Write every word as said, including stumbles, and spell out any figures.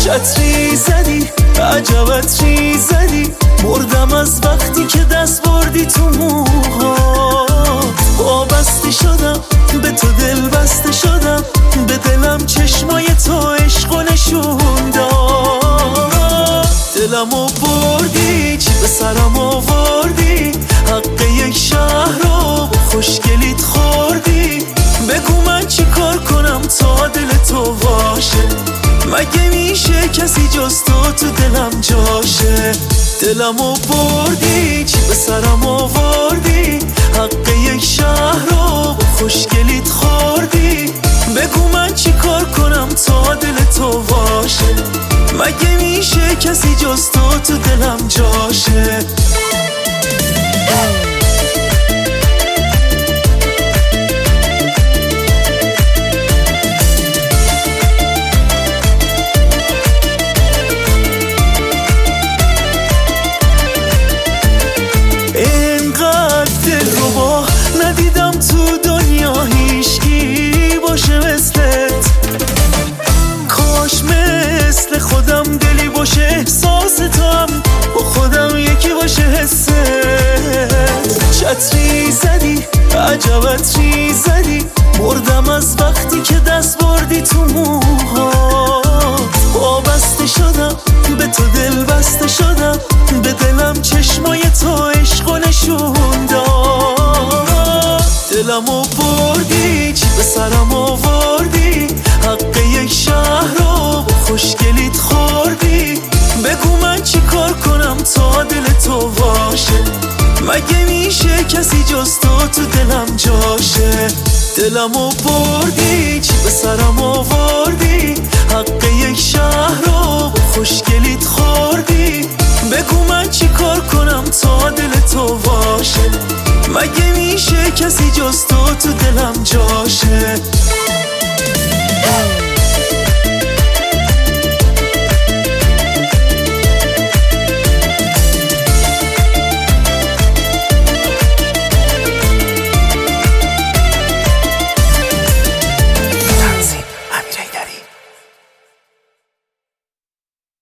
چتری زدی عجب عطری زدی، مردم از وقتی که دست بردی تو موها. وابسته شدم به تو، دل بسته شدم به دلم، چشمای تو عشقو نشون داد. دلمو بردی چی به سرم آوردی، حق یک شهر رو خوشگلیت خوردی. بگو من چی کار کنم تا دل تو باشه، مگه میشه کسی جز تو تو دلم جاشه. دلمو بردی چی به سرم آوردی، حق یک شهر رو خوشگلیت خوردی. بگو من چی کار کنم تا دل تو باشه، مگه میشه کسی جز تو تو دلم جاشه. اینقدر دلربا ندیدم تو دنیا، هیچکی باشه مثلت. کاش مثل خودم دلی باشه، احساس تو هم با خودم یکی باشه حست. چتری زدی عجب عطری زدی، مردم از وقتی که دست بردی تو موها. وابسته شدم به تو، دل بسته شدم به دلم، چشمای تو عشقو نشون داد. دلمو بردی چی به سرم آوردی، حق یک شهر رو خوشگلیت خوردی. بگو من چی کار کنم تا دل تو باشه، مگه میشه کسی جز تو تو دلم جاشه. دلمو بردی چی به سرم آوردی، حق یک شهر رو خوشگلیت خوردی. بگو من چی کار کنم تا دل تو باشه، مگه میشه کسی جز تو تو دلم جاشه.